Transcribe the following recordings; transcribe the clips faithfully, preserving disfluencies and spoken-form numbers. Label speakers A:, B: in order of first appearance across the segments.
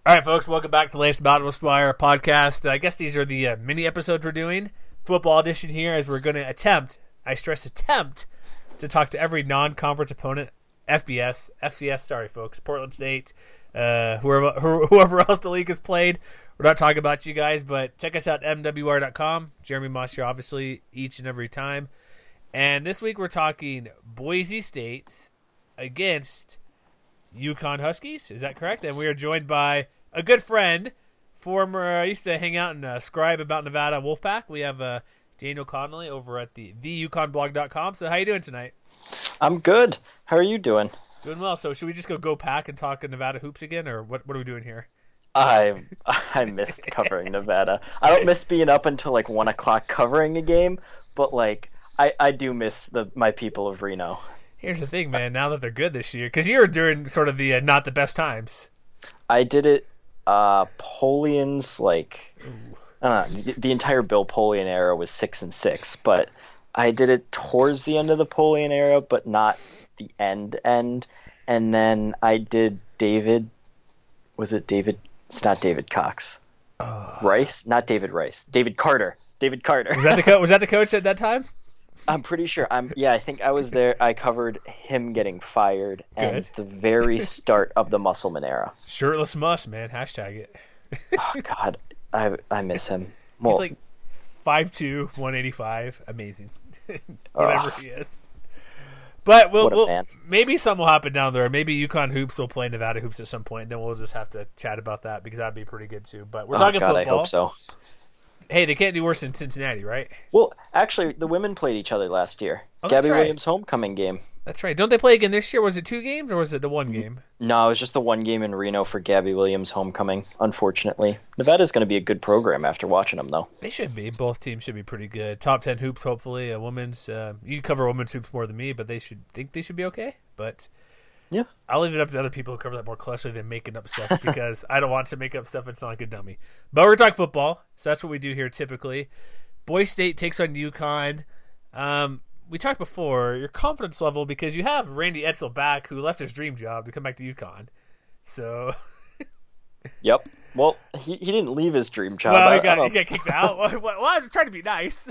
A: All right, folks, welcome back to the latest Boundless Wire podcast. Uh, I guess these are the uh, mini episodes we're doing. Football edition here, as we're going to attempt, I stress attempt, to talk to every non-conference opponent, F B S, F C S, sorry, folks, Portland State, uh, whoever, whoever else the league has played. We're not talking about you guys, but check us out at M W R dot com. Jeremy Moss here, obviously, each and every time. And this week we're talking Boise State against UConn Huskies. Is that correct? And we are joined by a good friend, former, I used to hang out and uh, scribe about Nevada Wolfpack. We have uh, Daniel Connolly over at the the U Conn blog dot com. So how you doing tonight?
B: I'm good. How are you doing?
A: Doing well. So should we just go go pack and talk Nevada hoops again, or what, what are we doing here?
B: I I missed covering Nevada. I don't miss being up until like one o'clock covering a game, but like I, I do miss the my people of Reno.
A: Here's the thing, man. Now that they're good this year, because you were during sort of the uh, not the best times.
B: I did it. Uh, Polian's like I don't know, the, the entire Bill Polian era was six and six, but I did it towards the end of the Polian era, but not the end end. And then I did David. Was it David? It's not David Cox.
A: Uh,
B: Rice, not David Rice. David Carter. David Carter.
A: Was that the co- was that the coach at that time?
B: I'm pretty sure. I'm yeah, I think I was there. I covered him getting fired and
A: Good.
B: the very start of the Musselman era.
A: Shirtless Muss, man. Hashtag it.
B: Oh God, I I miss him. Well,
A: He's like five two, one eighty-five. Amazing. Whatever
B: uh,
A: he is. But we'll,
B: What a
A: we'll
B: man.
A: maybe something will happen down there. Maybe UConn hoops will play Nevada hoops at some point, and then we'll just have to chat about that because that'd be pretty good too. But we're
B: oh
A: talking
B: God,
A: football.
B: I hope so.
A: Hey, they can't do worse than Cincinnati, right?
B: Well, actually, the women played each other last year.
A: Oh, that's
B: Gabby
A: right.
B: Williams' homecoming game.
A: That's right. Don't they play again this year? Was it two games or was it the one game?
B: No, it was just the one game in Reno for Gabby Williams' homecoming. Unfortunately, Nevada's going to be a good program after watching them, though.
A: They should be. Both teams should be pretty good. Top ten hoops, hopefully. A women's. Uh, you cover women's hoops more than me, but they should think they should be okay. But
B: Yeah.
A: I'll leave it up to other people who cover that more closely than making up stuff because I don't want to make up stuff and sound like a dummy. But we're talking football, so that's what we do here typically. Boise State takes on UConn. Um, we talked before your confidence level because you have Randy Edsall back, who left his dream job to come back to UConn. So,
B: Yep. Well, he, he didn't leave his dream job.
A: well,
B: I-
A: he
B: I
A: got
B: don't-
A: he got kicked out. Well, well, I was trying to be nice.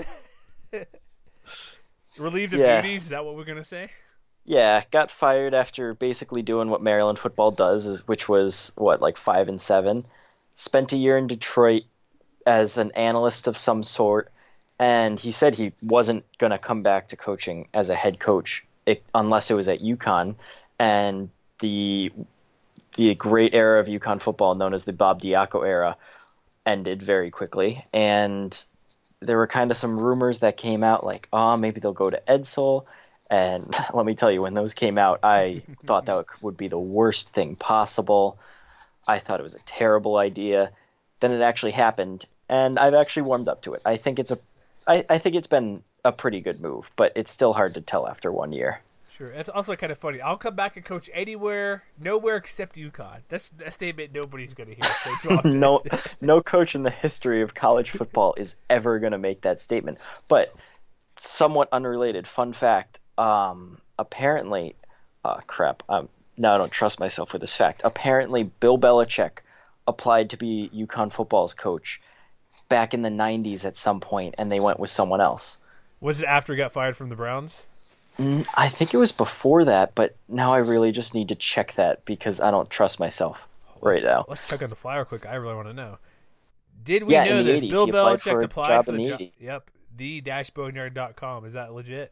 A: Relieved of
B: Yeah.
A: duties. Is that what we're gonna say?
B: Yeah, got fired after basically doing what Maryland football does, is, which was, what, like five and seven. Spent a year in Detroit as an analyst of some sort, and he said he wasn't going to come back to coaching as a head coach it, unless it was at UConn. And the the great era of UConn football, known as the Bob Diaco era, ended very quickly. And there were kind of some rumors that came out, like, oh, maybe they'll go to Edsall. And let me tell you, when those came out, I thought that would be the worst thing possible. I thought it was a terrible idea. Then it actually happened, and I've actually warmed up to it. I think it's a, I, I think it's been a pretty good move, but it's still hard to tell after one year.
A: Sure. It's also kind of funny. I'll come back and coach anywhere, nowhere except UConn. That's a statement nobody's going to hear say too often.
B: no, no coach in the history of college football is ever going to make that statement. But somewhat unrelated, fun fact. Um, apparently, uh, crap. Um, now I don't trust myself with this fact. Apparently, Bill Belichick applied to be UConn football's coach back in the nineties at some point, and they went with someone else.
A: Was it after he got fired from the Browns?
B: Mm, I think it was before that, but now I really just need to check that because I don't trust myself right
A: let's,
B: now.
A: Let's check on the fly real quick. I really want to know. Did we
B: Yeah,
A: know
B: in the
A: this?
B: eighties,
A: Bill
B: he applied
A: Belichick
B: for a
A: applied
B: job
A: for
B: in
A: the
B: the
A: job.
B: eighties.
A: Yep. the dash boneyard dot com. Is that legit?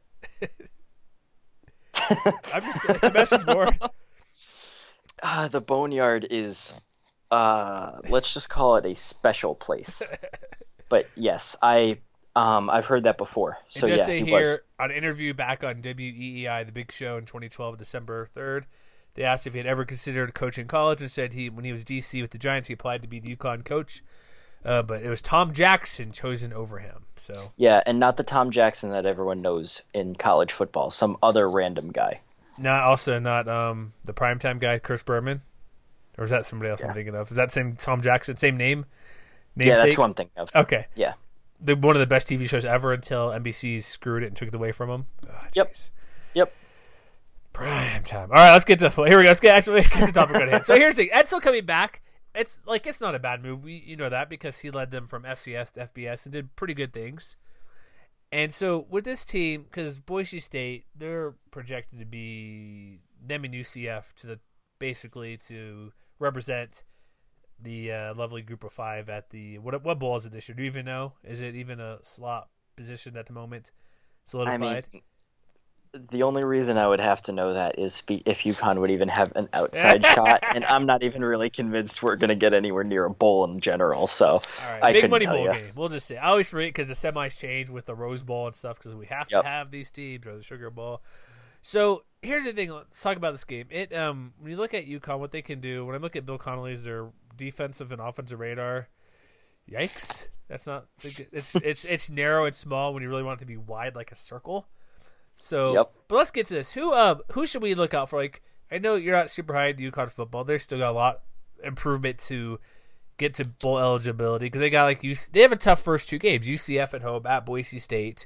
A: I'm just it's a message board.
B: Uh, the Boneyard is, uh, let's just call it a special place. But yes, I, um, I've heard that before. So
A: it does
B: yeah,
A: say
B: he
A: here
B: was.
A: on an interview back on W E E I, the big show in twenty twelve, December third. They asked if he had ever considered coaching college and said he, when he was D C with the Giants, he applied to be the UConn coach. Uh, but it was Tom Jackson chosen over him. So
B: Yeah, and not the Tom Jackson that everyone knows in college football. Some other random guy.
A: not also not um the primetime guy, Chris Berman, or is that somebody else
B: Yeah.
A: I'm thinking of? Is that same Tom Jackson, same name?
B: Yeah, that's
A: Namesake?
B: who I'm thinking of.
A: Okay,
B: Yeah.
A: the one of the best T V shows ever until N B C screwed it and took it away from him. Oh,
B: Yep.
A: jeez.
B: Yep.
A: Prime time. All right, let's get to here we go. Let's get actually get the topic on hand. So here's the thing: Edsall coming back. it's like it's not a bad move. We, you know that because he led them from F C S to F B S and did pretty good things. And so with this team, because Boise State, they're projected to be them and U C F to the basically to represent the uh, lovely group of five at the what what bowl is it this year? Do you even know? Is it even a slot position at the moment? Solidified.
B: I mean, the only reason I would have to know that is if UConn would even have an outside shot, and I'm not even really convinced we're going to get anywhere near a bowl in general. So,
A: all right,
B: I
A: big money
B: tell
A: bowl
B: you.
A: game. We'll just say I always forget because the semis change with the Rose Bowl and stuff because we have to
B: Yep.
A: have these teams or the Sugar Bowl. So here's the thing. Let's talk about this game. It um when you look at UConn, what they can do. When I look at Bill Connolly's their defensive and offensive radar, yikes! That's not. It's it's it's narrow and small when you really want it to be wide like a circle. So,
B: Yep.
A: but let's get to this. Who uh who should we look out for? Like, I know you're not super high in UConn football. They're still got a lot improvement to get to bowl eligibility because they got like U C, they have a tough first two games. U C F at home at Boise State.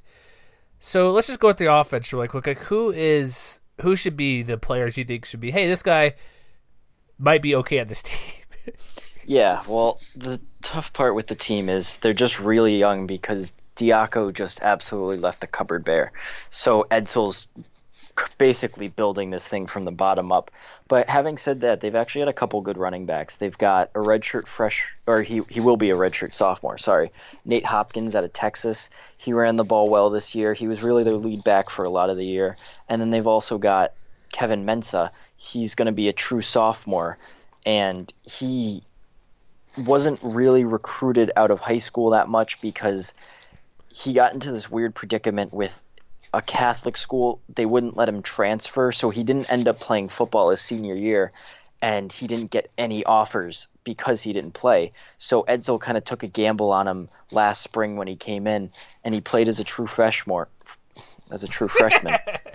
A: So let's just go with the offense really quick. Like, who is who should be the players you think should be? Hey, this guy might be okay at this team.
B: Yeah, well, the tough part with the team is they're just really young because Diaco just absolutely left the cupboard bare. So Edsel's basically building this thing from the bottom up. But having said that, they've actually had a couple good running backs. They've got a redshirt fresh, or he he will be a redshirt sophomore, sorry. Nate Hopkins out of Texas. He ran the ball well this year. He was really their lead back for a lot of the year. And then they've also got Kevin Mensah. He's going to be a true sophomore. And he wasn't really recruited out of high school that much because he got into this weird predicament with a Catholic school. They wouldn't let him transfer, so he didn't end up playing football his senior year, and he didn't get any offers because he didn't play. So Edsel kind of took a gamble on him last spring when he came in, and he played as a true freshman. As a true freshman.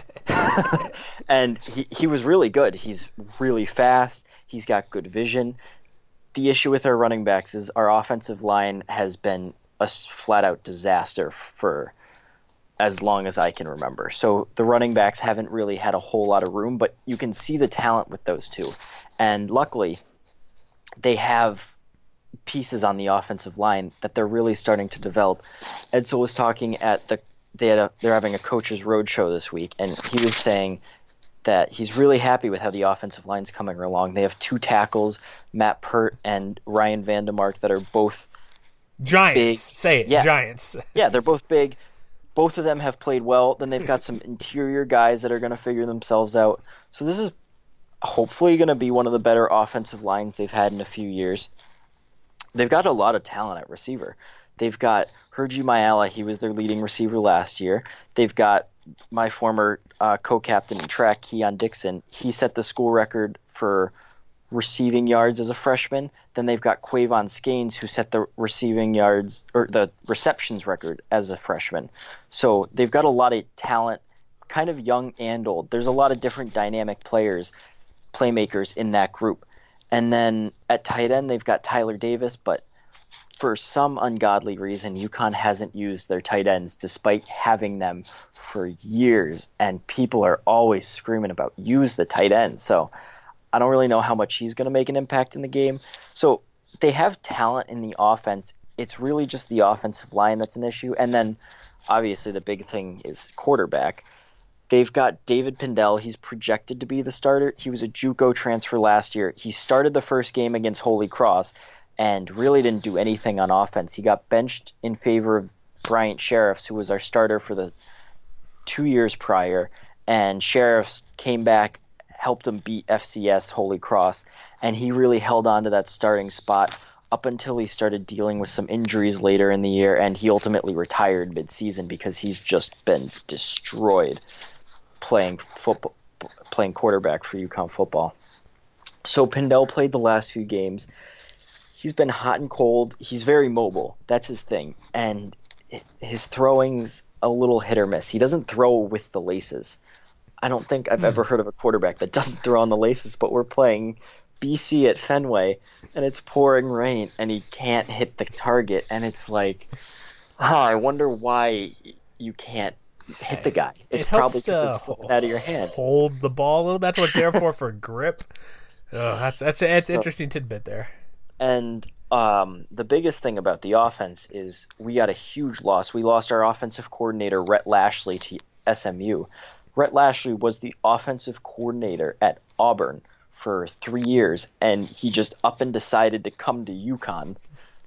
B: And he, he was really good. He's really fast. He's got good vision. The issue with our running backs is our offensive line has been a flat-out disaster for as long as I can remember. So the running backs haven't really had a whole lot of room, but you can see the talent with those two. And luckily, they have pieces on the offensive line that they're really starting to develop. Edsel was talking at the they had a, they're having a coach's roadshow this week, and he was saying that he's really happy with how the offensive line's coming along. They have two tackles, Matt Pert and Ryan Vandemark, that are both
A: Giants.
B: big.
A: Say it,
B: Yeah.
A: Giants.
B: Yeah, they're both big. Both of them have played well. Then they've got some interior guys that are going to figure themselves out. So this is hopefully going to be one of the better offensive lines they've had in a few years. They've got a lot of talent at receiver. They've got Herji Mayala. He was their leading receiver last year. They've got my former uh, co-captain in track, Keon Dixon. He set the school record for receiving yards as a freshman. Then they've got Quavon Skanes, who set the receiving yards or the receptions record as a freshman. So they've got a lot of talent, kind of young and old. There's a lot of different dynamic players, playmakers in that group. And then at tight end, they've got Tyler Davis, but for some ungodly reason, UConn hasn't used their tight ends despite having them for years, and people are always screaming about use the tight end. So I don't really know how much he's going to make an impact in the game. So they have talent in the offense. It's really just the offensive line that's an issue. And then obviously the big thing is quarterback. They've got David Pindell. He's projected to be the starter. He was a JUCO transfer last year. He started the first game against Holy Cross and really didn't do anything on offense. He got benched in favor of Bryant Sheriffs, who was our starter for the two years prior. And Sheriffs came back, helped him beat F C S Holy Cross, and he really held on to that starting spot up until he started dealing with some injuries later in the year, and he ultimately retired mid-season because he's just been destroyed playing football, playing quarterback for UConn football. So Pindell played the last few games. He's been hot and cold. He's very mobile. That's his thing. And his throwing's a little hit or miss. He doesn't throw with the laces. I don't think I've ever heard of a quarterback that doesn't throw on the laces, but we're playing B C at Fenway, and it's pouring rain, and he can't hit the target. And it's like, oh, I wonder why you can't hit the guy. It's
A: it
B: probably because
A: to
B: it's slipping out of your hand.
A: Hold the ball a little. That's what it's there for, for grip. Oh, that's that's a, that's
B: So-
A: interesting tidbit there.
B: And um, the biggest thing about the offense is we got a huge loss. We lost our offensive coordinator, Rhett Lashley, to S M U. Rhett Lashley was the offensive coordinator at Auburn for three years, and he just up and decided to come to UConn.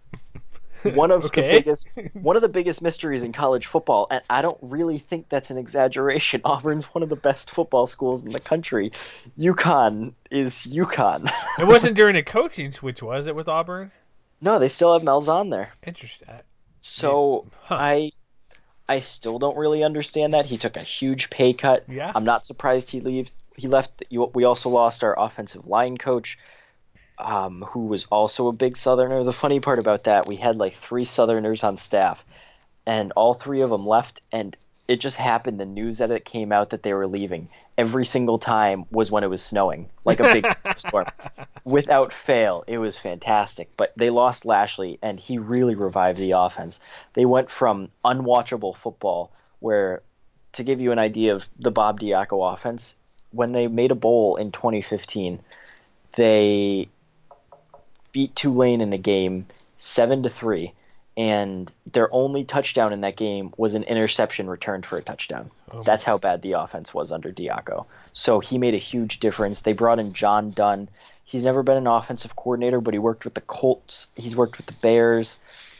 B: One of okay. the biggest, one of the biggest mysteries in college football, and I don't really think that's an exaggeration. Auburn's one of the best football schools in the country. UConn is UConn.
A: It wasn't during a coaching switch, was it, with Auburn?
B: No, they still have Malzahn there.
A: Interesting.
B: So huh. I, I still don't really understand that. He took a huge pay cut.
A: Yeah.
B: I'm not surprised he leaves. He left. We also lost our offensive line coach. Um, who was also a big Southerner. The funny part about that, we had like three Southerners on staff, and all three of them left, and it just happened. The news that it came out that they were leaving every single time was when it was snowing, like a big storm. Without fail, it was fantastic. But they lost Lashley, and he really revived the offense. They went from unwatchable football, where, to give you an idea of the Bob Diaco offense, when they made a bowl in twenty fifteen, they beat Tulane in a game seven to three, and their only touchdown in that game was an interception returned for a touchdown. Oh. That's how bad the offense was under Diaco. So he made a huge difference. They brought in John Dunn. He's never been an offensive coordinator, but he worked with the Colts. He's worked with the Bears.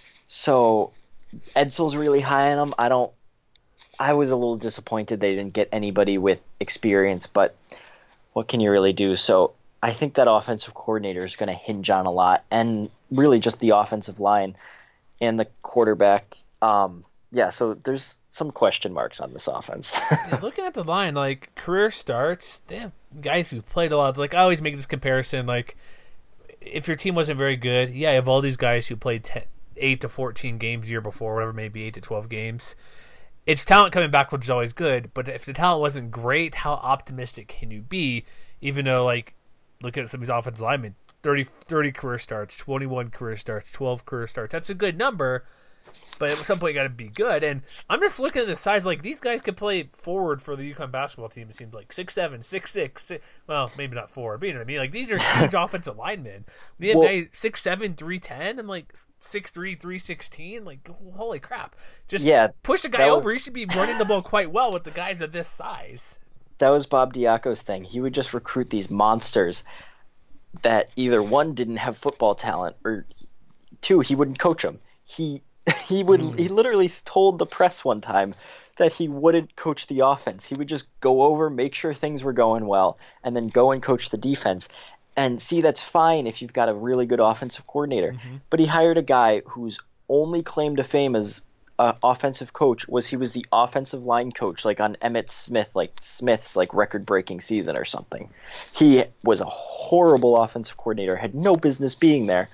B: So Edsall's really high on him. I don't. I was a little disappointed they didn't get anybody with experience, but what can you really do? So I think that offensive coordinator is going to hinge on a lot, and really just the offensive line and the quarterback. Um, yeah, so there's some question marks on this offense.
A: Yeah, looking at the line, like career starts, they have guys who've played a lot. Like I always make this comparison, like if your team wasn't very good, yeah, you have all these guys who played ten, eight to fourteen games the year before, whatever, maybe eight to twelve games. It's talent coming back, which is always good, but if the talent wasn't great, how optimistic can you be? Even though, like, looking at some of these offensive linemen, thirty, thirty career starts, twenty-one career starts, twelve career starts. That's a good number, but at some point you got to be good. And I'm just looking at the size. Like, these guys could play forward for the UConn basketball team. It seems like six seven, six six. six, well, maybe not forward, but you know what I mean? Like, these are huge offensive linemen. We have well, guys six seven, three ten. I'm like six three, three sixteen. Like, holy crap. Just yeah, push the guy over. Was... He should be running the ball quite well with the guys of this size.
B: That was Bob Diaco's thing. He would just recruit these monsters that either one didn't have football talent, or two, he wouldn't coach them. He he would mm. he literally told the press one time that he wouldn't coach the offense. He would just go over, make sure things were going well, and then go and coach the defense. And see, that's fine if you've got a really good offensive coordinator. Mm-hmm. But he hired a guy whose only claim to fame as Uh, offensive coach was he was the offensive line coach, like on Emmitt Smith, like Smith's like record-breaking season or something. He was a horrible offensive coordinator, had no business being there.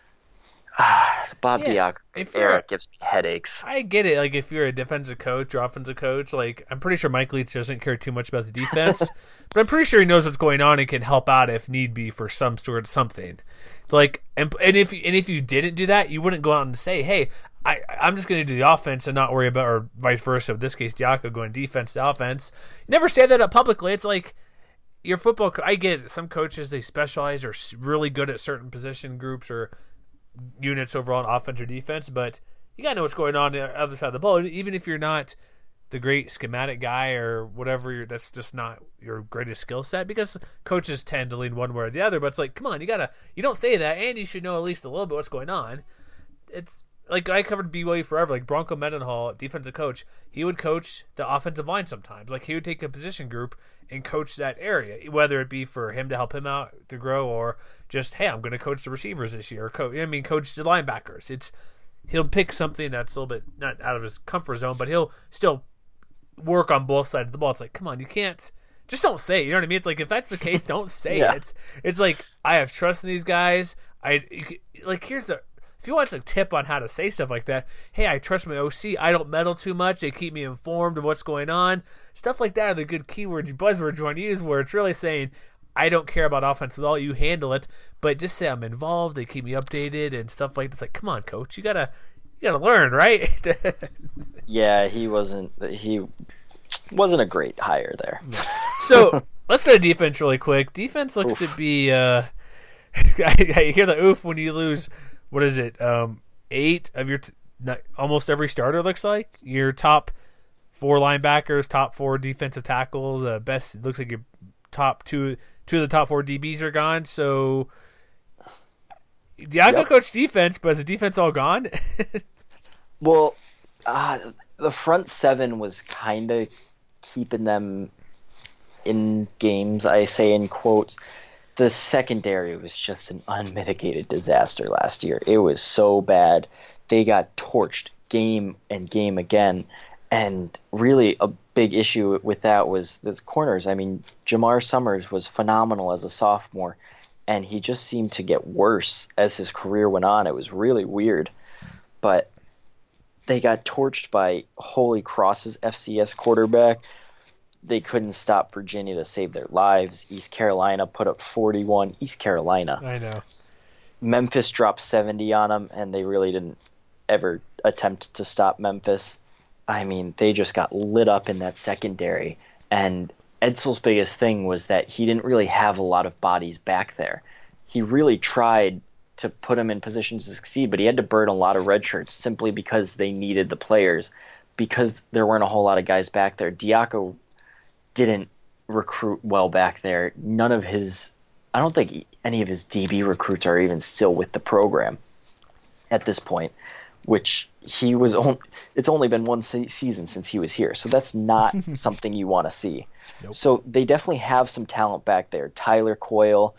B: Ah, Bob yeah, Diaco era gives me headaches.
A: I get it. Like if you're a defensive coach or offensive coach, like I'm pretty sure Mike Leach doesn't care too much about the defense, but I'm pretty sure he knows what's going on and can help out if need be for some sort of something. Like and, and if and if you didn't do that, you wouldn't go out and say, "Hey, I, I'm just going to do the offense and not worry about," or vice versa. In this case, Diaco going defense to offense. You never say that up publicly. It's like your football. Co- I get it. Some coaches, they specialize or really good at certain position groups or units overall in offense or defense, but you got to know what's going on on the other side of the ball. Even if you're not the great schematic guy or whatever, you're, that's just not your greatest skill set, because coaches tend to lean one way or the other. But it's like, come on, you got to, you don't say that, and you should know at least a little bit what's going on. It's, like, I covered B Y U forever. Like, Bronco Mendenhall, defensive coach, he would coach the offensive line sometimes. Like, he would take a position group and coach that area, whether it be for him to help him out to grow or just, hey, I'm going to coach the receivers this year. Or coach, I mean, coach the linebackers. It's He'll pick something that's a little bit not out of his comfort zone, but he'll still work on both sides of the ball. It's like, come on, you can't – just don't say it. You know what I mean? It's like, if that's the case, don't say yeah. it. It's, it's like, I have trust in these guys. I Like, here's the – if you want a tip on how to say stuff like that, hey, I trust my O C. I don't meddle too much. They keep me informed of what's going on. Stuff like that are the good keywords, buzzwords you want to use, where it's really saying, I don't care about offense at all. You handle it, but just say I'm involved. They keep me updated and stuff like that. It's like, come on, coach, you gotta, you gotta learn, right?
B: Yeah, he wasn't. He wasn't a great hire there.
A: So let's go to defense really quick. Defense looks Oof. to be. Uh, I, I hear the oof when you lose. What is it? Um, eight of your t- not, almost every starter looks like your top four linebackers, top four defensive tackles. Uh, best looks like your top two two of the top four D Bs are gone. So Diaco yep. coached defense, but is the defense all gone?
B: Well, uh, the front seven was kind of keeping them in games. I say in quotes. The secondary was just an unmitigated disaster last year. It was so bad. They got torched game and game again. And really a big issue with that was the corners. I mean, Jamar Summers was phenomenal as a sophomore, and he just seemed to get worse as his career went on. It was really weird. But they got torched by Holy Cross's F C S quarterback. They couldn't stop Virginia to save their lives. East Carolina put up forty-one. East Carolina.
A: I know.
B: Memphis dropped seventy on them, and they really didn't ever attempt to stop Memphis. I mean, they just got lit up in that secondary. And Edsall's biggest thing was that he didn't really have a lot of bodies back there. He really tried to put them in positions to succeed, but he had to burn a lot of red shirts simply because they needed the players, because there weren't a whole lot of guys back there. Diaco didn't recruit well back there. None of his – I don't think any of his D B recruits are even still with the program at this point, which he was on, it's only been one se- season since he was here. So that's not something you want to see. Nope. So they definitely have some talent back there. Tyler Coyle,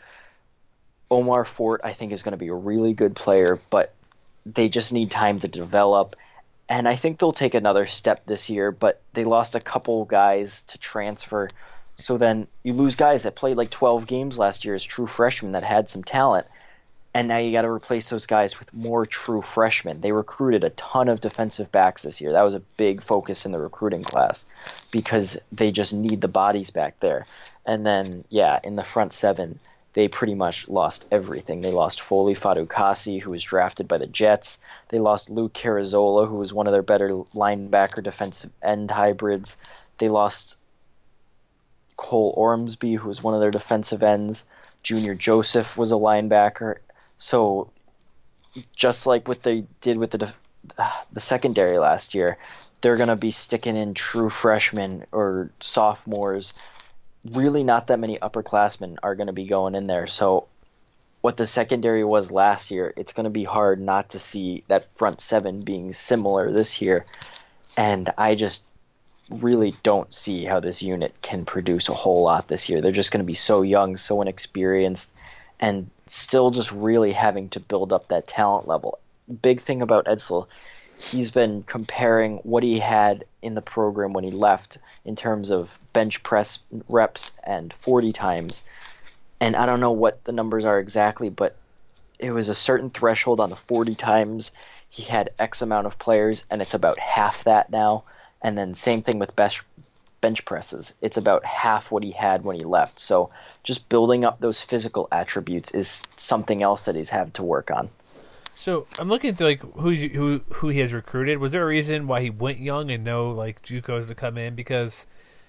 B: Omar Fort, I think is going to be a really good player, but they just need time to develop. And I think they'll take another step this year, but they lost a couple guys to transfer. So then you lose guys that played like twelve games last year as true freshmen that had some talent. And now you got to replace those guys with more true freshmen. They recruited a ton of defensive backs this year. That was a big focus in the recruiting class because they just need the bodies back there. And then, yeah, in the front seven, they pretty much lost everything. They lost Foley Fadukasi, who was drafted by the Jets. They lost Luke Carazola, who was one of their better linebacker defensive end hybrids. They lost Cole Ormsby, who was one of their defensive ends. Junior Joseph was a linebacker. So just like what they did with the the secondary last year, they're going to be sticking in true freshmen or sophomores. Really not that many upperclassmen are going to be going in there. So what the secondary was last year, it's going to be hard not to see that front seven being similar this year. And I just really don't see how this unit can produce a whole lot this year. They're just going to be so young, so inexperienced, and still just really having to build up that talent level. Big thing about Edsall, he's been comparing what he had in the program when he left in terms of bench press reps and forty times. And I don't know what the numbers are exactly, but it was a certain threshold on the forty times. He had X amount of players, and it's about half that now. And then same thing with bench bench presses. It's about half what he had when he left. So just building up those physical attributes is something else that he's had to work on.
A: So I'm looking through like who's who who he has recruited. Was there a reason why he went young and no like JUCOs to come in? Because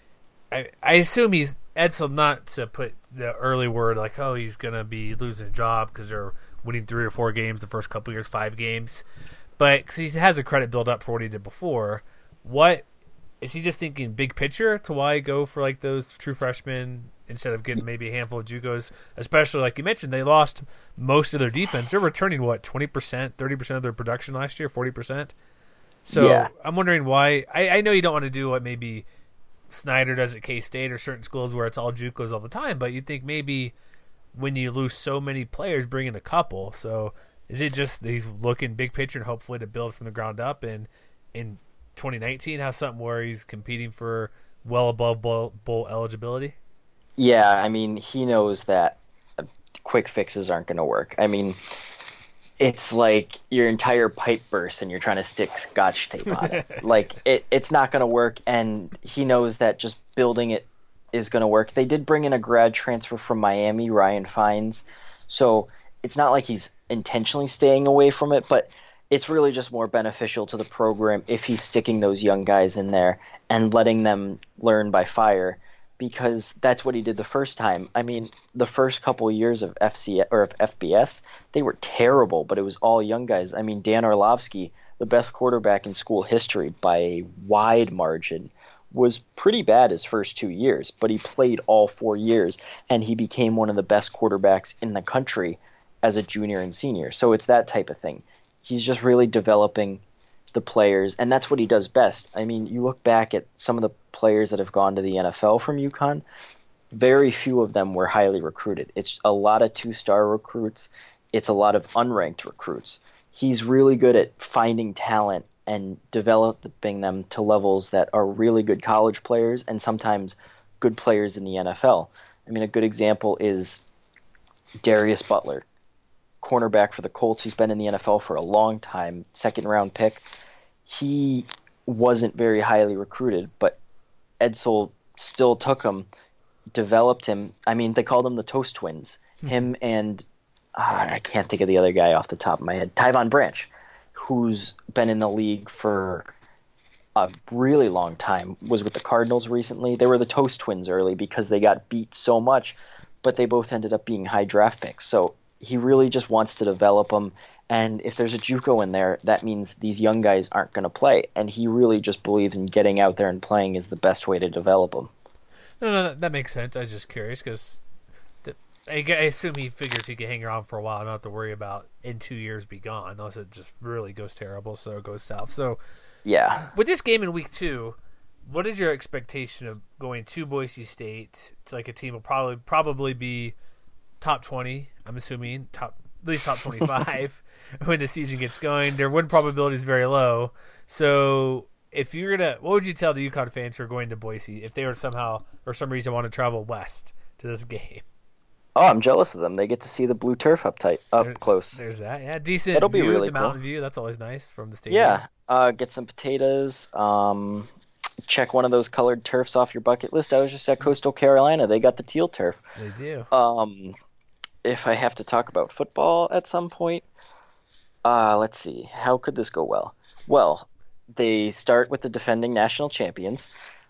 A: I I assume he's Edsall, not to put the early word like oh he's gonna be losing a job because they're winning three or four games the first couple years, five games, but cause he has a credit build up for what he did before. What is he just thinking big picture to why go for like those true freshmen instead of getting maybe a handful of JUCOs? Especially like you mentioned, they lost most of their defense. They're returning what twenty percent, thirty percent of their production last year, forty percent. So yeah. I'm wondering why. I, I know you don't want to do what maybe Snyder does at K-State or certain schools where it's all JUCOs all the time, but you think maybe when you lose so many players, bring in a couple. So is it just that he's looking big picture and hopefully to build from the ground up and in twenty nineteen have something where he's competing for well above bowl, bowl eligibility?
B: Yeah, I mean, he knows that quick fixes aren't going to work. I mean, it's like your entire pipe bursts and you're trying to stick scotch tape on it. Like, it, it's not going to work, and he knows that just building it is going to work. They did bring in a grad transfer from Miami, Ryan Fines, so it's not like he's intentionally staying away from it, but it's really just more beneficial to the program if he's sticking those young guys in there and letting them learn by fire. because that's what he did the first time. I mean, the first couple of years of F C or of F B S, they were terrible, but it was all young guys. I mean, Dan Orlovsky, the best quarterback in school history by a wide margin, was pretty bad his first two years, but he played all four years, and he became one of the best quarterbacks in the country as a junior and senior. So it's that type of thing. He's just really developing the players, and that's what he does best. I mean, you look back at some of the players that have gone to the N F L from UConn, very few of them were highly recruited. It's a lot of two-star recruits. It's a lot of unranked recruits. He's really good at finding talent and developing them to levels that are really good college players and sometimes good players in the N F L. I mean, a good example is Darius Butler, cornerback for the Colts. He's been in the N F L for a long time, second-round pick. He wasn't very highly recruited, but Edsall still took him, developed him. I mean, they called him the Toast Twins. Hmm. Him and uh, I can't think of the other guy off the top of my head, Tyvon Branch, who's been in the league for a really long time, was with the Cardinals recently. They were the Toast Twins early because they got beat so much, but they both ended up being high draft picks. So he really just wants to develop them. And if there's a JUCO in there, that means these young guys aren't going to play. And he really just believes in getting out there and playing is the best way to develop them.
A: No, no, that, that makes sense. I was just curious because I, I assume he figures he can hang around for a while and not have to worry about in two years be gone, unless it just really goes terrible, so it goes south. So,
B: yeah.
A: With this game in week two, what is your expectation of going to Boise State to like a team will probably probably be top twenty? I'm assuming top at least top twenty-five when the season gets going. Their win probability is very low. So if you're gonna, what would you tell the UConn fans who are going to Boise if they were somehow or some reason want to travel west to this game?
B: Oh, I'm jealous of them. They get to see the blue turf up tight, up
A: there,
B: close.
A: There's that. Yeah, decent.
B: That'll
A: view,
B: be really
A: the mountain
B: cool.
A: view. That's always nice from the stadium.
B: Yeah, uh, get some potatoes. Um, check one of those colored turfs off your bucket list. I was just at Coastal Carolina. They got the teal turf.
A: They do.
B: Um, if I have to talk about football at some point, uh, let's see. How could this go well? Well, they start with the defending national champions.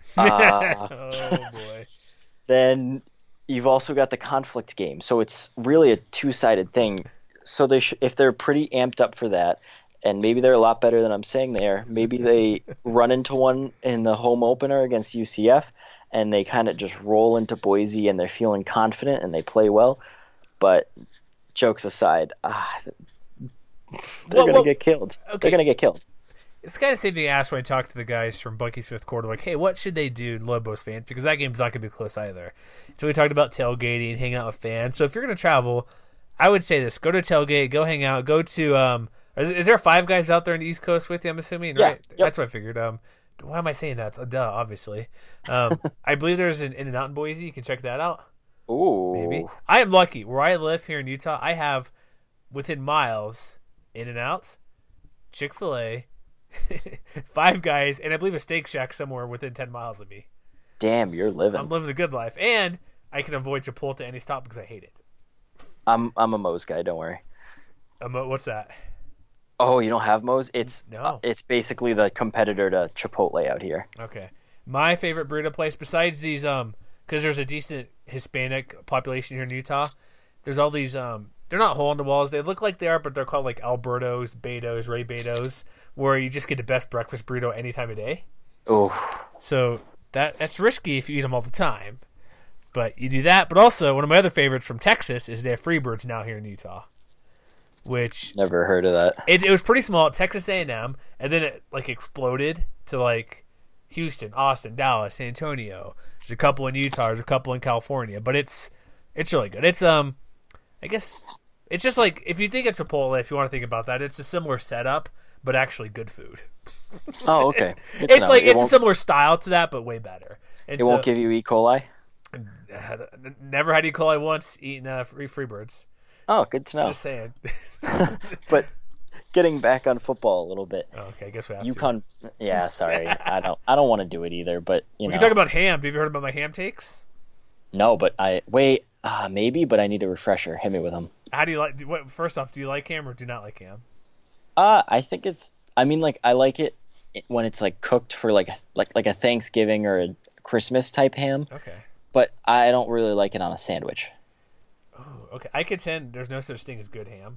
B: Uh,
A: oh boy.
B: Then you've also got the conflict game, so it's really a two-sided thing. So they sh- if they're pretty amped up for that, and maybe they're a lot better than I'm saying they are, maybe they run into one in the home opener against U C F, and they kind of just roll into Boise, and they're feeling confident, and they play well. But jokes aside, ah, they're
A: well,
B: going to
A: well,
B: get killed.
A: Okay.
B: They're going to get killed.
A: It's kind of the same thing I asked when I talked to the guys from Bucky's fifth quarter, like, hey, what should they do, Lobos fans? Because that game's not going to be close either. So we talked about tailgating, hanging out with fans. So if you're going to travel, I would say this. Go to a tailgate, go hang out, go to um, – is, is there five guys out there on the East Coast with you, I'm assuming?
B: Yeah.
A: Right?
B: Yep.
A: That's what I figured. Um, why am I saying that? Uh, duh, obviously. Um, I believe there's an In-N-Out in Boise. You can check that out.
B: Ooh.
A: Maybe. I am lucky. Where I live here in Utah, I have within miles In-N-Out, Chick-fil-A, Five Guys, and I believe a Steak Shack somewhere within ten miles of me.
B: Damn, you're living.
A: I'm living the good life, and I can avoid Chipotle any stop because I hate it.
B: I'm I'm a Moe's guy. Don't worry.
A: Um, what's that?
B: Oh, you don't have Moe's? It's
A: No.
B: uh, it's basically the competitor to Chipotle out here.
A: Okay, my favorite burrito place besides these, um, because there's a decent Hispanic population here in Utah. There's all these, um, they're not hole in the walls. They look like they are, but they're called like Alberto's, Beto's, Ray Beto's, where you just get the best breakfast burrito any time of day.
B: Oh,
A: So that that's risky if you eat them all the time. But you do that. But also, one of my other favorites from Texas is they have Freebirds now here in Utah. Which
B: never heard of that.
A: it, it was pretty small at Texas A and M, and then it like exploded to like Houston, Austin, Dallas, San Antonio. There's a couple in Utah. There's a couple in California. But it's it's really good. It's um, I guess it's just like if you think of Chipotle, if you want to think about that, it's a similar setup, but actually good food.
B: Oh, okay. Good to
A: It's
B: know.
A: like
B: it
A: it's a
B: won't,
A: similar style to that, but way better. And
B: it
A: so,
B: won't give you E. coli.
A: never had E. coli once. Eating uh, free Freebirds.
B: Oh, good to know.
A: Just saying.
B: But getting back on football a little bit.
A: Oh, okay, I guess we have
B: UConn.
A: to.
B: Yeah, sorry. I don't. I don't want to do it either. But you
A: We
B: know.
A: can talk about ham. Have you heard about my ham takes?
B: No, but I wait. Uh, maybe, but I need a refresher. Hit me with them.
A: How do you like? Do, what, first off, do you like ham or do not like ham?
B: Uh, I think it's. I mean, like I like it when it's like cooked for like a, like like a Thanksgiving or a Christmas type ham.
A: Okay.
B: but I don't really like it on a sandwich.
A: Ooh, okay, I contend there's no such thing as good ham.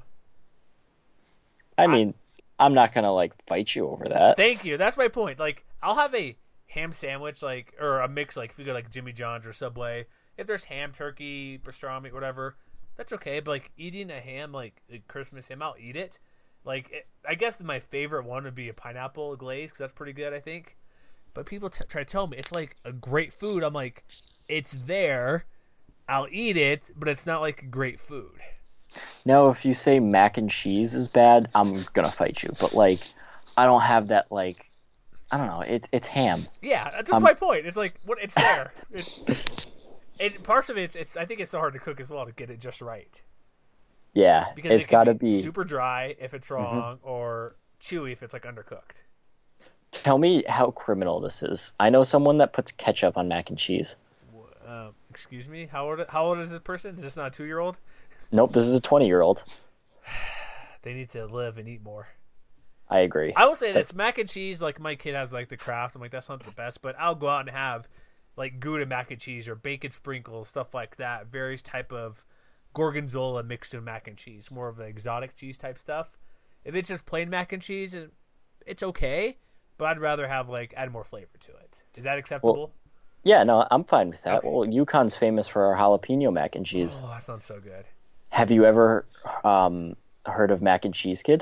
B: I mean, I, I'm not gonna like fight you over that.
A: Thank you. That's my point. Like, I'll have a ham sandwich, like, or a mix, like if you go like Jimmy John's or Subway. If there's ham, turkey, pastrami, whatever, that's okay. But like eating a ham, like a Christmas ham, I'll eat it. Like, it, I guess my favorite one would be a pineapple glaze because that's pretty good, I think. But people t- try to tell me it's like a great food. I'm like, it's there. I'll eat it, but it's not like a great food.
B: No, if you say mac and cheese is bad, I'm gonna fight you. But like, I don't have that. Like, I don't know. It, it's ham.
A: Yeah, that's
B: um,
A: my point. It's like what it's there. It's, it parts of it. It's, it's I think it's so hard to cook as well to get it just right.
B: Yeah,
A: because
B: it's
A: it
B: got to
A: be,
B: be
A: super dry if it's wrong,
B: mm-hmm.
A: or chewy if it's like undercooked.
B: Tell me how criminal this is. I know someone that puts ketchup on mac and cheese.
A: Uh, excuse me? How old, how old is this person? Is this not a two-year-old?
B: Nope, this is a twenty-year-old.
A: They need to live and eat more.
B: I agree.
A: I will say this, mac and cheese, like my kid has like the Kraft. I'm like, that's not the best, but I'll go out and have like Gouda mac and cheese or bacon sprinkles, stuff like that. Various type of gorgonzola mixed in mac and cheese. More of the exotic cheese type stuff. If it's just plain mac and cheese, it's okay, but I'd rather have like add more flavor to it. Is that acceptable?
B: Well, yeah, no, I'm fine with that.
A: Okay.
B: Well, UConn's famous for our jalapeno mac and cheese.
A: Oh, that sounds so good.
B: Have you ever um, heard of Mac and Cheese Kid?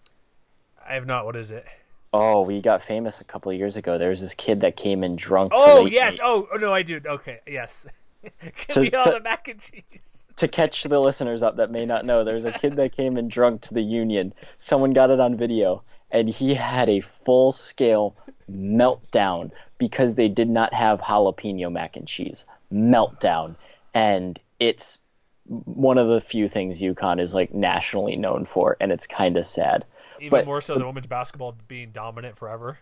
A: I have not. What is it?
B: Oh, we got famous a couple of years ago. There was this kid that came in drunk.
A: Oh,
B: to
A: yes.
B: Night.
A: Oh, oh, no, I do. Okay, yes. Give
B: To-
A: me all
B: to-
A: the mac and cheese.
B: To catch the listeners up that may not know, there's a kid that came in drunk to the Union. Someone got it on video, and he had a full-scale meltdown because they did not have jalapeno mac and cheese. Meltdown. And it's one of the few things UConn is like nationally known for, and it's kind of sad.
A: Even
B: but
A: more so than women's basketball being dominant forever.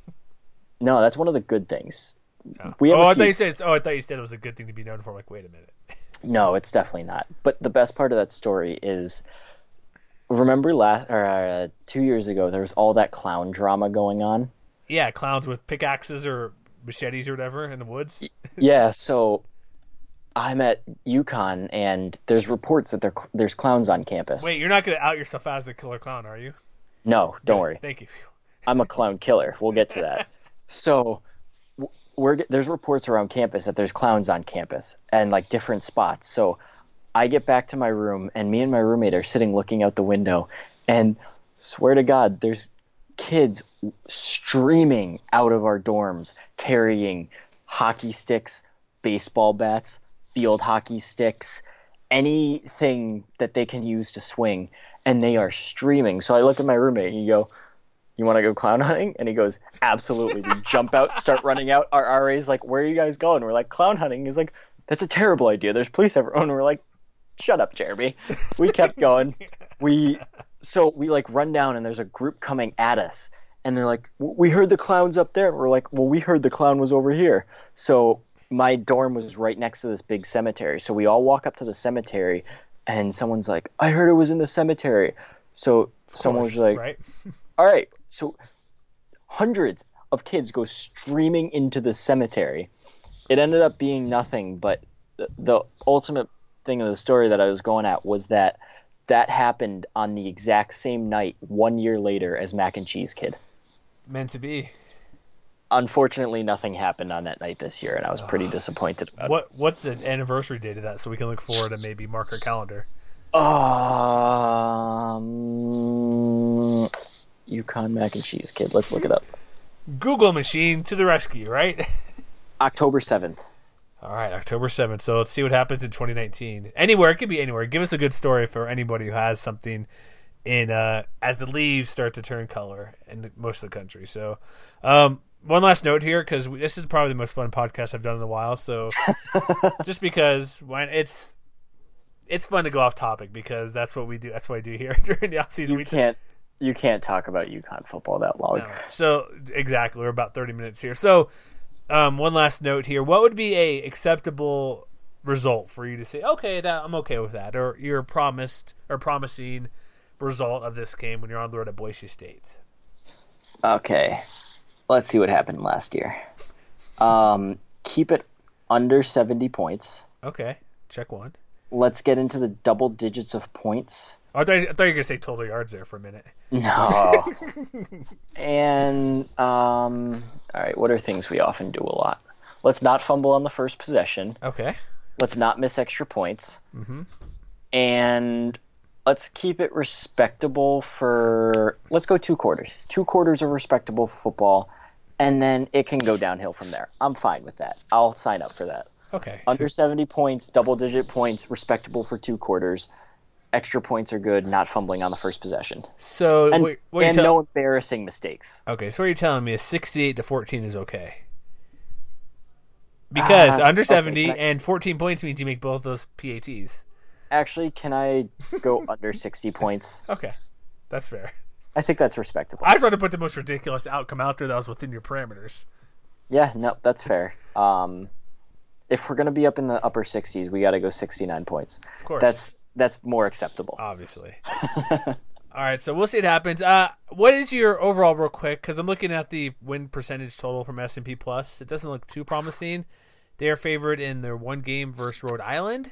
B: No, that's one of the good things.
A: Yeah.
B: We have
A: oh,
B: a
A: I
B: few...
A: thought you said. Oh, I thought you said it was a good thing to be known for. I'm like, wait a minute.
B: No, it's definitely not. But the best part of that story is, remember last or uh, two years ago, there was all that clown drama going on.
A: Yeah, clowns with pickaxes or machetes or whatever in the woods.
B: Yeah, so I'm at UConn, and there's reports that there there's clowns on campus.
A: Wait, you're not going to out yourself as the killer clown, are you?
B: No, don't
A: Good.
B: worry.
A: Thank you.
B: I'm a clown killer. We'll get to that. So we're there's reports around campus that there's clowns on campus and like different spots. So I get back to my room, and me and my roommate are sitting looking out the window, and swear to God, there's kids streaming out of our dorms carrying hockey sticks, baseball bats, field hockey sticks, anything that they can use to swing, and they are streaming. So I look at my roommate and you go, "You want to go clown hunting?" And he goes, "Absolutely." We jump out, start running out. Our R A's like, "Where are you guys going?" We're like, "Clown hunting." He's like, "That's a terrible idea. There's police everywhere." And we're like, "Shut up, Jeremy." We kept going. We so we like run down, and there's a group coming at us, and they're like, "We heard the clown's up there." And we're like, "Well, we heard the clown was over here." So my dorm was right next to this big cemetery. So we all walk up to the cemetery, and someone's like, "I heard it was in the cemetery." So
A: Of
B: someone
A: course,
B: was like,
A: right?
B: all right, so hundreds of kids go streaming into the cemetery. It ended up being nothing, but the, the ultimate thing of the story that I was going at was that that happened on the exact same night one year later as Mac and Cheese Kid.
A: Meant to be.
B: Unfortunately, nothing happened on that night this year, and I was pretty disappointed about
A: What What's the anniversary date of that so we can look forward and maybe mark our calendar?
B: it. Um, UConn Mac and Cheese Kid. Let's look it up.
A: Google machine to the rescue, right?
B: October seventh.
A: All right, October seventh. So let's see what happens in twenty nineteen. Anywhere, it could be anywhere. Give us a good story for anybody who has something in uh, as the leaves start to turn color in most of the country. So um, one last note here, because this is probably the most fun podcast I've done in a while. So just because when it's it's fun to go off topic because that's what we do. That's what I do here during the offseason.
B: You
A: we
B: can't. You can't talk about UConn football that long.
A: No. So exactly, we're about thirty minutes here. So um, one last note here: what would be a acceptable result for you to say, okay, that I'm okay with that, or your promised or promising result of this game when you're on the road at Boise State?
B: Okay, let's see what happened last year. Um, keep it under seventy points.
A: Okay, check one.
B: Let's get into the double digits of points.
A: Oh, I, thought, I thought you were going to say total yards there for a minute.
B: No. And, um, all right, what are things we often do a lot? Let's not fumble on the first possession.
A: Okay.
B: Let's not miss extra points.
A: Mm-hmm.
B: And let's keep it respectable for, let's go two quarters. Two quarters of respectable football, and then it can go downhill from there. I'm fine with that. I'll sign up for that.
A: Okay.
B: Under seventy points, double-digit points, respectable for two quarters. Extra points are good, not fumbling on the first possession.
A: So,
B: and,
A: what, what
B: and
A: tell-
B: no embarrassing mistakes.
A: Okay, so what are you telling me? A sixty-eight to fourteen is okay? Because
B: uh,
A: under
B: okay,
A: seventy
B: I,
A: and fourteen points means you make both those P A Ts.
B: Actually, can I go under sixty points?
A: Okay, that's fair.
B: I think that's respectable.
A: I just wanted to put the most ridiculous outcome out there that was within your parameters.
B: Yeah, no, that's fair. Um, if we're going to be up in the upper sixties, we got to go sixty-nine points.
A: Of course.
B: That's that's more acceptable.
A: Obviously. All right, so we'll see what happens. Uh, what is your overall, real quick, because I'm looking at the win percentage total from S and P Plus. It doesn't look too promising. They are favored in their one game versus Rhode Island.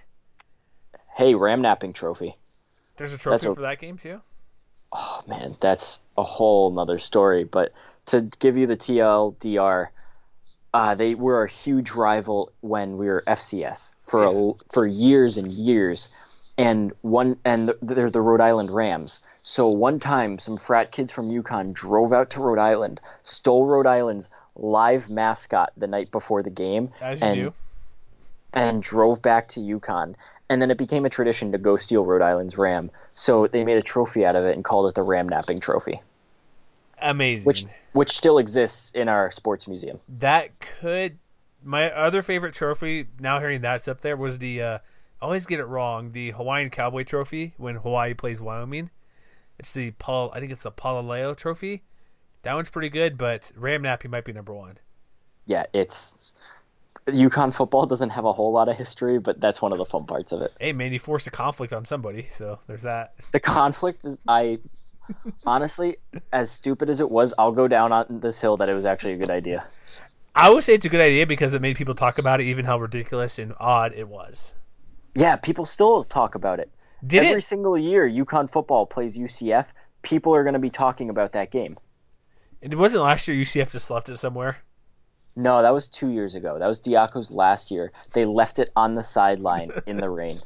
B: Hey, Ram Napping Trophy.
A: There's a trophy
B: a,
A: for that game, too?
B: Oh, man, that's a whole nother story. But to give you the T L D R, uh, they were a huge rival when we were F C S for yeah. a, for years and years. And one and they're the Rhode Island Rams. So one time, some frat kids from UConn drove out to Rhode Island, stole Rhode Island's live mascot the night before the game,
A: As you
B: and
A: do.
B: and drove back to UConn. And then it became a tradition to go steal Rhode Island's Ram. So they made a trophy out of it and called it the Ram Napping Trophy.
A: Amazing.
B: Which which still exists in our sports museum.
A: That could my other favorite trophy. Now hearing that's up there was the. Uh, I always get it wrong. The Hawaiian Cowboy Trophy when Hawaii plays Wyoming. It's the Paul. I think it's the Palaleo Trophy. That one's pretty good, but Ram Napping might be number one.
B: Yeah, it's UConn football doesn't have a whole lot of history, but that's one of the fun parts of it.
A: Hey man, you forced a conflict on somebody, so there's that.
B: The conflict is I honestly, as stupid as it was, I'll go down on this hill that it was actually a good idea.
A: I would say it's a good idea because it made people talk about it, even how ridiculous and odd it was.
B: Yeah, people still talk about it.
A: Did
B: Every
A: it?
B: single year UConn football plays U C F, people are going to be talking about that game.
A: It wasn't last year U C F just left it somewhere?
B: No, that was two years ago. That was Diaco's last year. They left it on the sideline in the rain.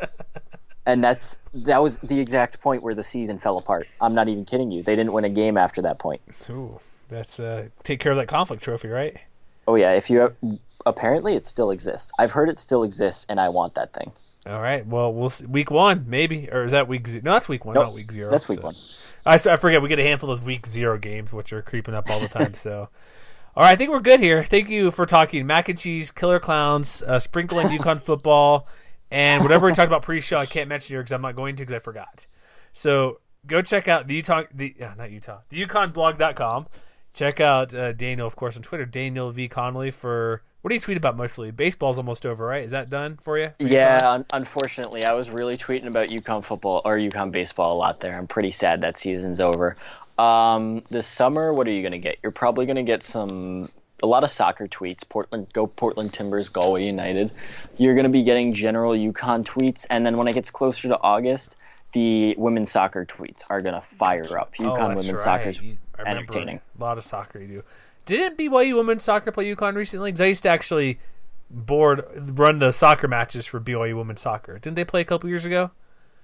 B: And that's that was the exact point where the season fell apart. I'm not even kidding you. They didn't win a game after that point.
A: Ooh, that's uh, take care of that conflict trophy, right?
B: Oh yeah, if you have, apparently it still exists. I've heard it still exists, and I want that thing.
A: All right. Well, we'll see. Week one, maybe, or is that week zero? No, that's week one,
B: nope,
A: not week zero.
B: That's week
A: so.
B: one.
A: I, I forget. We get a handful of those week zero games, which are creeping up all the time. So, all right, I think we're good here. Thank you for talking mac and cheese, killer clowns, uh, sprinkling UConn football, and whatever we talked about pre-show. I can't mention here because I'm not going to because I forgot. So go check out the Utah, the uh, not Utah, the UConn blog dot com. Check out uh, Daniel, of course, on Twitter, Daniel V. Connolly for. What do you tweet about mostly? Baseball's almost over, right? Is that done for you? For
B: yeah, un- unfortunately, I was really tweeting about UConn football or UConn baseball a lot there. I'm pretty sad that season's over. Um, this summer, what are you going to get? You're probably going to get some a lot of soccer tweets. Portland, go Portland Timbers, Galway United. You're going to be getting general UConn tweets, and then when it gets closer to August, the women's soccer tweets are going to fire up. UConn
A: oh,
B: women's
A: right.
B: soccer's
A: you,
B: entertaining.
A: A lot of soccer you do. Didn't B Y U women's soccer play UConn recently? Because I used to actually board run the soccer matches for B Y U women's soccer. Didn't they play a couple years ago?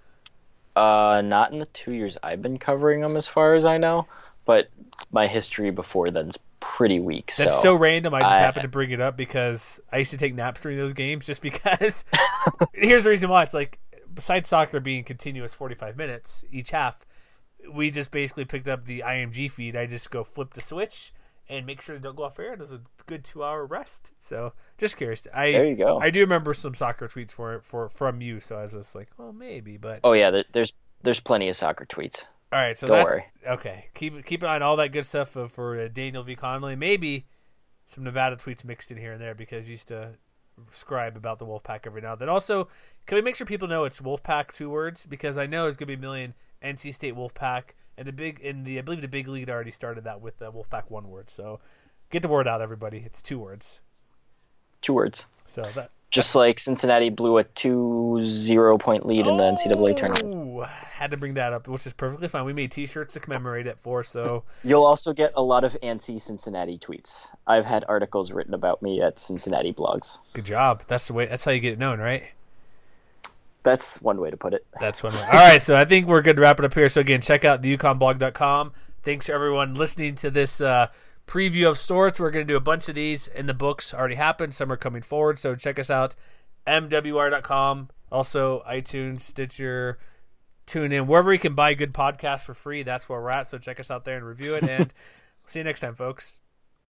B: Uh, not in the two years I've been covering them, as far as I know. But my history before then's pretty weak.
A: That's
B: so,
A: so random. I just
B: I,
A: happened to bring it up because I used to take naps during those games. Just because. Here's the reason why. It's like besides soccer being continuous forty-five minutes each half, we just basically picked up the I M G feed. I just go flip the switch and make sure they don't go off air. There's a good two-hour rest. So, just curious. I,
B: there you go.
A: I do remember some soccer tweets for for from you, so I was just like, well, maybe, but...
B: Oh, yeah, there, there's there's plenty of soccer tweets.
A: All right, so
B: don't
A: that's...
B: worry.
A: Okay, keep, keep an eye on all that good stuff for, for uh, Daniel V. Connolly. Maybe some Nevada tweets mixed in here and there because you used to scribe about the Wolfpack every now and then. Also, can we make sure people know it's Wolfpack, two words? Because I know there's going to be a million N C State Wolfpack, and the big in the I believe the big league already started that with the Wolfpack one word. So get the word out, everybody. It's two words.
B: Two words.
A: So that
B: just like Cincinnati blew a two zero point lead in the N C double A tournament.
A: Oh, had to bring that up, which is perfectly fine. We made T-shirts to commemorate it for. So
B: you'll also get a lot of anti-Cincinnati tweets. I've had articles written about me at Cincinnati blogs.
A: Good job. That's the way. That's how you get it known, right?
B: That's one way to put it.
A: That's one way. All right, so I think we're good to wrap it up here. So again, check out the UConn blog dot com. Thanks to everyone listening to this uh, preview of sorts. We're going to do a bunch of these in the books. Already happened. Some are coming forward. So check us out, M W R dot com. Also iTunes, Stitcher, TuneIn, wherever you can buy good podcasts for free. That's where we're at. So check us out there and review it. And see you next time, folks.